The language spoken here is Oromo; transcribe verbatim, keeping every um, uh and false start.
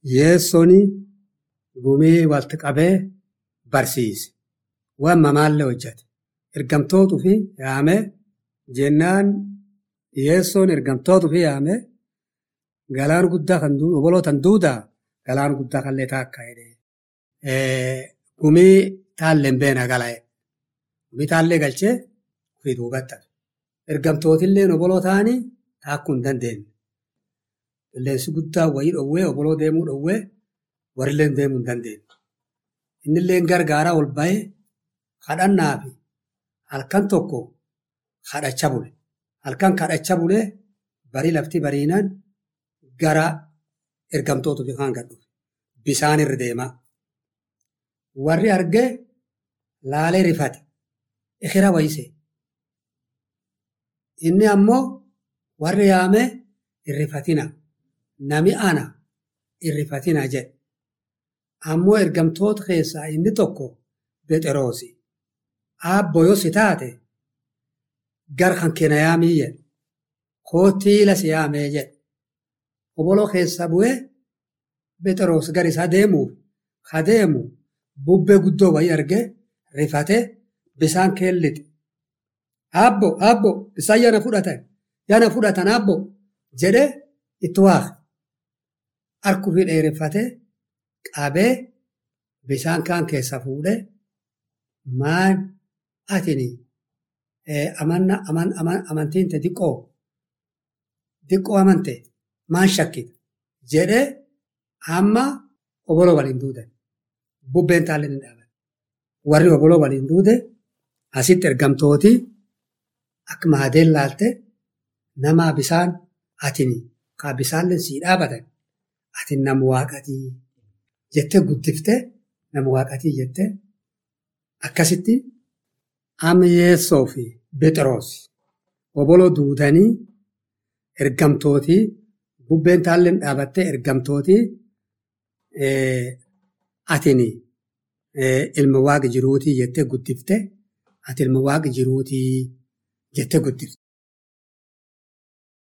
Yeessoni gumii walitti qabee barsiise. Waan mamaallee hojjate. Ergamtootuu fi yaamee jennaan yeessoon ergamtootuu fi yaamee galaan guddaa kan obbolootan duudaa galaan guddaa kan leetaa akka jedhee. Gumii taalleen beena gala'e. Gumii taallee galchee ofii duubatta. Ergamtootillee obboloo ta'anii taakkuu hin dandeenye. Qilleensi guddaa wayii dhowwee obboloo deemuu dhowwee warillee deemuu hin dandeenye. Innillee gargaaraa ol bahee kadhannaa fi halkan tokko kadhacha bule. Halkan kadhacha bulee barii lafti bariinaan gara ergamtootu fi kaan gadhu. Bisaan irra deemaa. Warri argee laalee rifate. Ikira wayisee. Inni ammoo warri yaamee irrifatina. Nami ana irrifatina jedhe. Ammoo ergamtoota keessaa inni tokko Bexeroosi. Abbo yoo si taate gar kan keena yaamii jedhe. Kootiila si yaamee jedhe. Obboloo keessa bu'ee Bexeroos gar isaa deemuuf ha deemu bubbee guddoo wayii argee rifatee bisaan keellite. Abbo abbo bisaan yana fudhatan yana fudhatan abbo jedhee itti waaqa. Harkuu fi dheereffatee qabee bisaan kaan keessa fuudhee maan atini amanna aman aman amantiin te diqqoo diqqoo amante maan shakkita jedhee amma obboloo waliin duudan bubbeen taallee ni dhaabate. Warri obboloo waliin duude asitti ergamtooti akka maadeen laalte nama bisaan atini kaa bisaallee sii dhaabatan ati nama waaqatii jettee guddiftee nama waaqatii jettee akkasitti amma Yeessoo fi Bexeroos obboloo duudanii ergamtootii bubbeen taalleen dhaabattee ergamtootii atini ilma waaqa jiruutii jettee guddiftee ati ilma waaqa jiruutii jettee guddifte.